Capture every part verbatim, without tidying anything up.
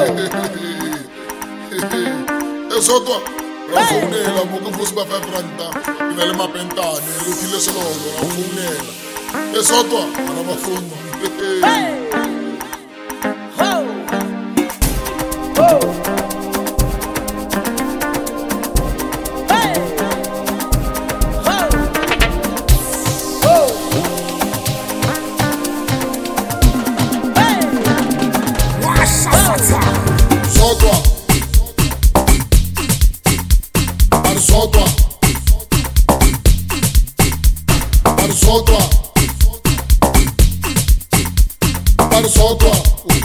Esotwa rafonela mokufusi ba five rand ina le mapentane lo kile selolo rafonela esotwa ana bafuma Sotwa Par sotwa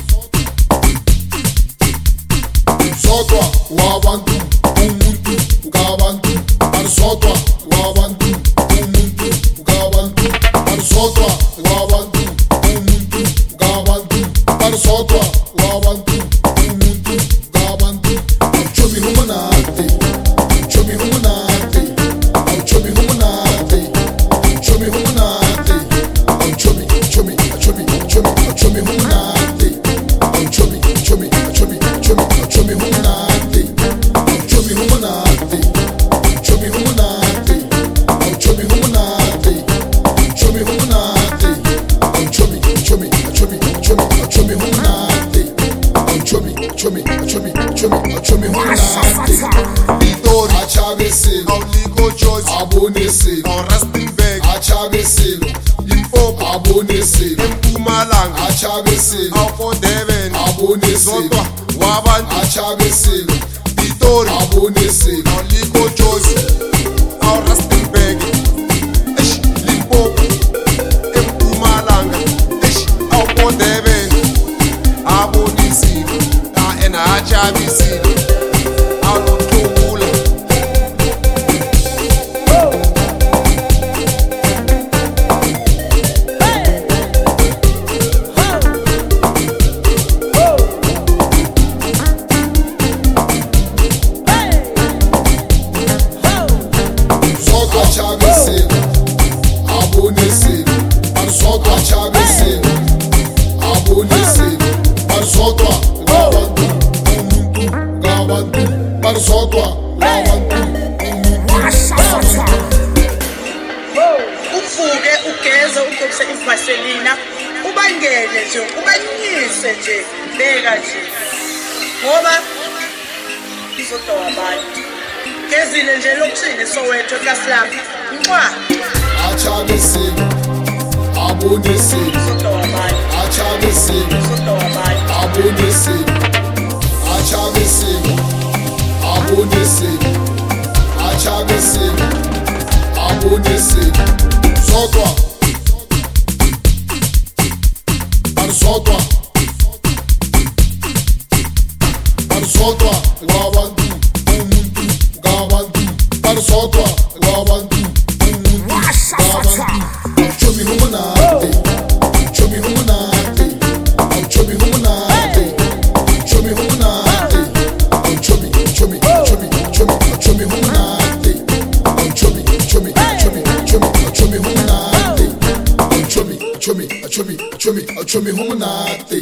Sotwa wabantu umuntu ugabantu Par sotwa wabantu umuntu ugabantu Par sotwa wabantu umuntu ugabantu Par sotwa wabantu umuntu ugabantu Chomi humanate Chomi humanate Chomi humanate Chomi humanate, I'm chomi, chomi, chomi, chomi, chomi humanate. I'm chomi, chomi, chomi, chomi, chomi humanate. I'm chomi humanate, chomi humanate. I'm chomi humanate, chomi humanate. I'm chomi, chomi, chomi, chomi, chomi humanate. I'm chomi, chomi, chomi, chomi, chomi humanate. Vitor, Achaveselo, Aulico Joyce, Aboneselo, Rustenburg, Achaveselo, Limpopo, Aboneselo, Mpumalanga, Achaveselo, Alfondeben, Aboneselo, Sotwa, Wabantu, Achaveselo, Vitor, Aboneselo, Aulico Joyce, Rustenburg, Limpopo, Mpumalanga, Alfondeben, Aboneselo, and Achaveselo. Uvuke ugeze ugqokise ivaselina ubangene nje ubanyise nje beka nje ngoba izodowa abantu gezile nje lokushini Soweto kaSlapha ngwa Achaveselo Aboneselo izodowa abantu Achaveselo izodowa abantu Aboneselo Achaveselo Aboneselo Achaveselo Aboneselo Sotwa Par sotwa Par sotwa wabantu umuntu ugabantu Par sotwa wabantu umuntu ugabantu Chomi humanate Chomi humanate Chomi humanate Chomi humanate Chomi chomi chomi chomi chomi humanate Chomi chomi chomi chomi chomi humanate Chomi chomi chomi chomi chomi humanate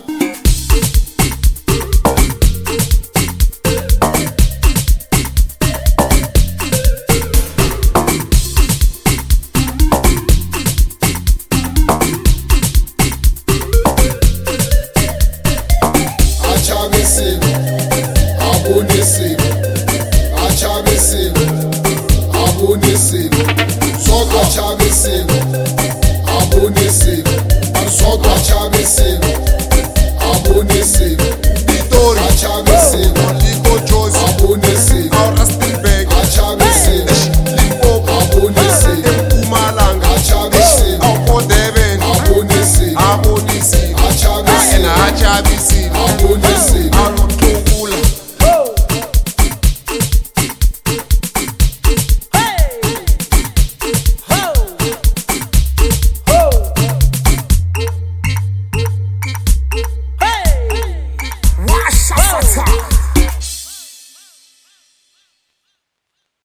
Achaveselo Aboneselo Achaveselo Aboneselo Sotwa Achaveselo Aboneselo Par sotwa Achaveselo Aboneselo Vitor Achaveselo Aulico Joyce Aboneselo Rustenburg Achaveselo Limpopo Aboneselo Mpumalanga Achaveselo Alfondeben Aboneselo Achaveselo